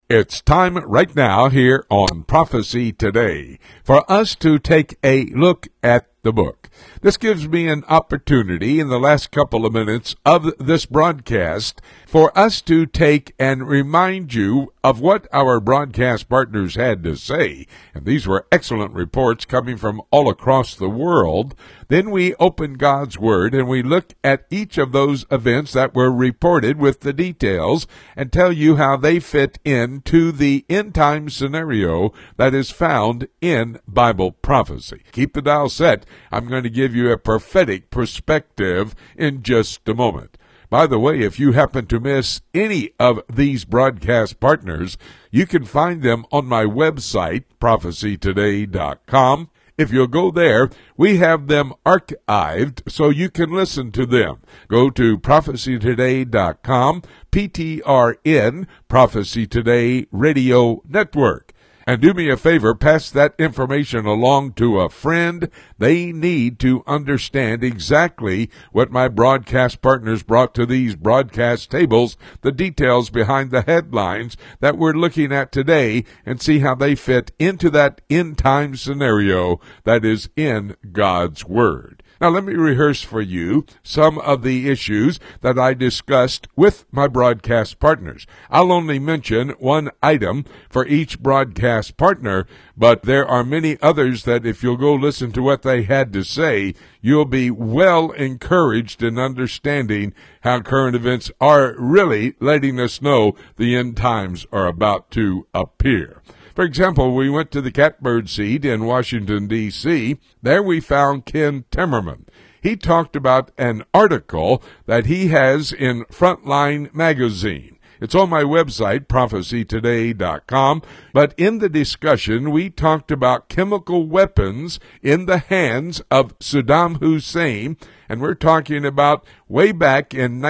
It's time right now here on Prophecy Today for us to take a look at the book. This gives me an opportunity in the last couple of minutes of this broadcast for us to take and remind you of what our broadcast partners had to say. And these were excellent reports coming from all across the world. Then we open God's Word and we look at each of those events that were reported with the details and tell you how they fit into the end time scenario that is found in Bible prophecy. Keep the dial set. I'm going to give you a prophetic perspective in just a moment. By the way, if you happen to miss any of these broadcast partners, you can find them on my website, prophecytoday.com. If you'll go there, we have them archived so you can listen to them. Go to prophecytoday.com, PTRN, Prophecy Today Radio Network. And do me a favor, pass that information along to a friend. They need to understand exactly what my broadcast partners brought to these broadcast tables, the details behind the headlines that we're looking at today, and see how they fit into that end-time scenario that is in God's Word. Now, let me rehearse for you some of the issues that I discussed with my broadcast partners. I'll only mention one item for each broadcast partner, but there are many others that if you'll go listen to what they had to say, you'll be well encouraged in understanding how current events are really letting us know the end times are about to appear. For example, we went to the Catbird Seat in Washington, D.C. There we found Ken Timmerman. He talked about an article that he has in Frontline Magazine. It's on my website, prophecytoday.com, but in the discussion, we talked about chemical weapons in the hands of Saddam Hussein, and we're talking about way back in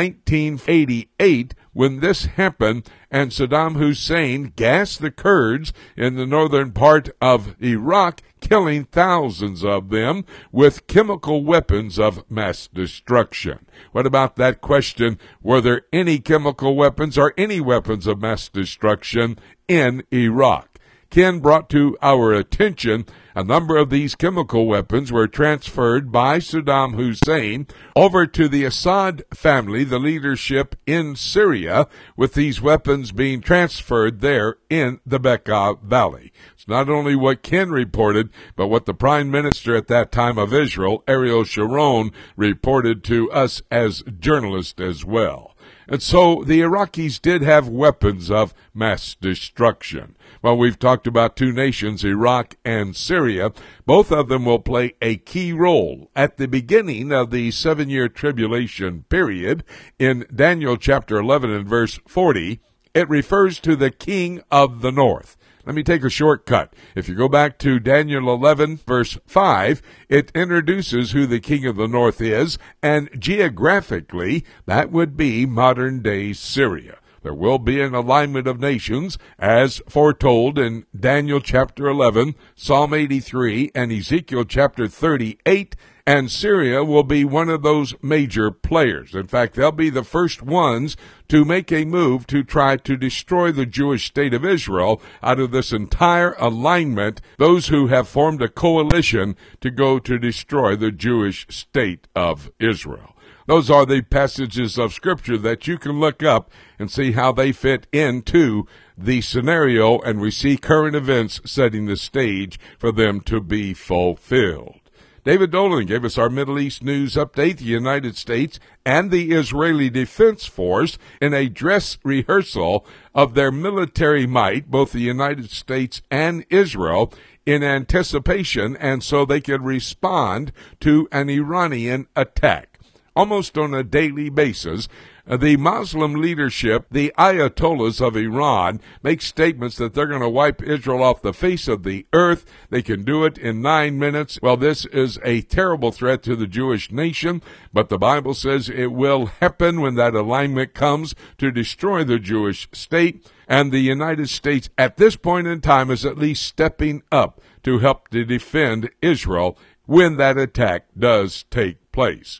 1988 when this happened, and Saddam Hussein gassed the Kurds in the northern part of Iraq, killing thousands of them with chemical weapons of mass destruction. What about that question? Were there any chemical weapons or any weapons of mass destruction in Iraq? Ken brought to our attention a number of these chemical weapons were transferred by Saddam Hussein over to the Assad family, the leadership in Syria, with these weapons being transferred there in the Bekaa Valley. It's not only what Ken reported, but what the Prime Minister at that time of Israel, Ariel Sharon, reported to us as journalists as well. And so the Iraqis did have weapons of mass destruction. Well, we've talked about two nations, Iraq and Syria. Both of them will play a key role at the beginning of the 7-year tribulation period. In Daniel chapter 11 and verse 40, it refers to the king of the north. Let me take a shortcut. If you go back to Daniel 11, verse 5, it introduces who the king of the north is, and geographically, that would be modern-day Syria. There will be an alignment of nations, as foretold in Daniel chapter 11, Psalm 83, and Ezekiel chapter 38, and Syria will be one of those major players. In fact, they'll be the first ones to make a move to try to destroy the Jewish state of Israel out of this entire alignment, those who have formed a coalition to go to destroy the Jewish state of Israel. Those are the passages of Scripture that you can look up and see how they fit into the scenario, and we see current events setting the stage for them to be fulfilled. David Dolan gave us our Middle East news update. The United States and the Israeli Defense Force in a dress rehearsal of their military might, both the United States and Israel, in anticipation, and so they could respond to an Iranian attack. Almost on a daily basis, the Muslim leadership, the Ayatollahs of Iran, make statements that they're going to wipe Israel off the face of the earth. They can do it in 9 minutes. Well, this is a terrible threat to the Jewish nation, but the Bible says it will happen when that alignment comes to destroy the Jewish state. And the United States at this point in time is at least stepping up to help to defend Israel when that attack does take place.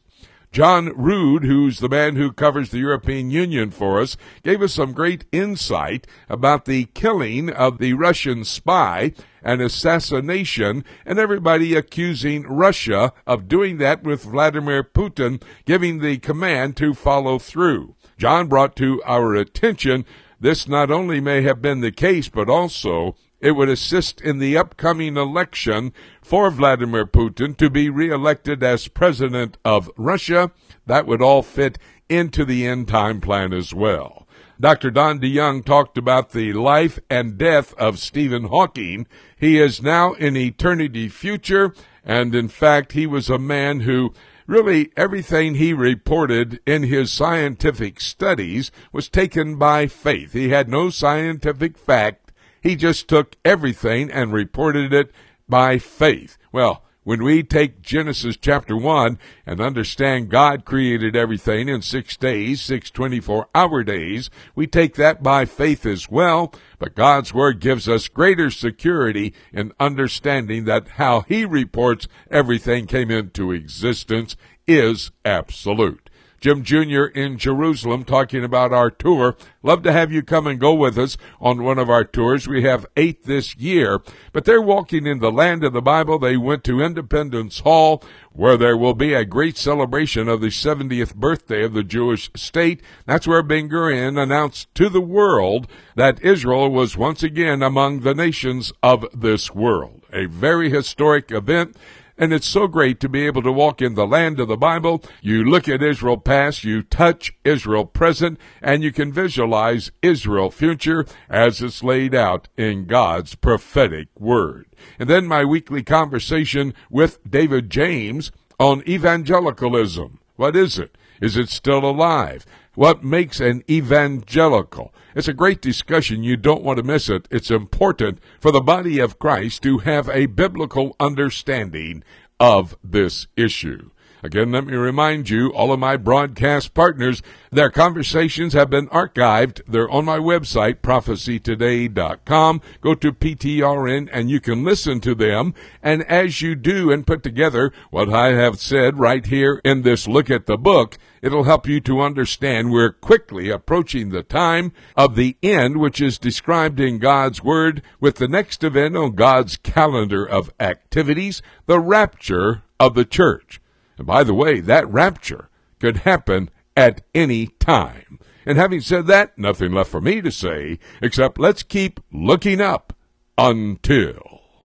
John Rood, who's the man who covers the European Union for us, gave us some great insight about the killing of the Russian spy and assassination, and everybody accusing Russia of doing that, with Vladimir Putin giving the command to follow through. John brought to our attention this not only may have been the case, but also it would assist in the upcoming election for Vladimir Putin to be reelected as president of Russia. That would all fit into the end-time plan as well. Dr. Don DeYoung talked about the life and death of Stephen Hawking. He is now in eternity future, and in fact, he was a man who really everything he reported in his scientific studies was taken by faith. He had no scientific fact. He just took everything and reported it by faith. Well, when we take Genesis chapter 1 and understand God created everything in 6 days, 6 24-hour days, we take that by faith as well. But God's Word gives us greater security in understanding that how He reports everything came into existence is absolute. Jim Jr. in Jerusalem talking about our tour. Love to have you come and go with us on one of our tours. We have 8 this year, but they're walking in the land of the Bible. They went to Independence Hall, where there will be a great celebration of the 70th birthday of the Jewish state. That's where Ben Gurion announced to the world that Israel was once again among the nations of this world. A very historic event. And it's so great to be able to walk in the land of the Bible. You look at Israel past, you touch Israel present, and you can visualize Israel future as it's laid out in God's prophetic word. And then my weekly conversation with David James on evangelicalism. What is it? Is it still alive? What makes an evangelical? It's a great discussion. You don't want to miss it. It's important for the body of Christ to have a biblical understanding of this issue. Again, let me remind you, all of my broadcast partners, their conversations have been archived. They're on my website, prophecytoday.com. Go to PTRN and you can listen to them. And as you do and put together what I have said right here in this look at the book, it'll help you to understand we're quickly approaching the time of the end, which is described in God's Word, with the next event on God's calendar of activities, the rapture of the church. And by the way, that rapture could happen at any time. And having said that, nothing left for me to say except let's keep looking up until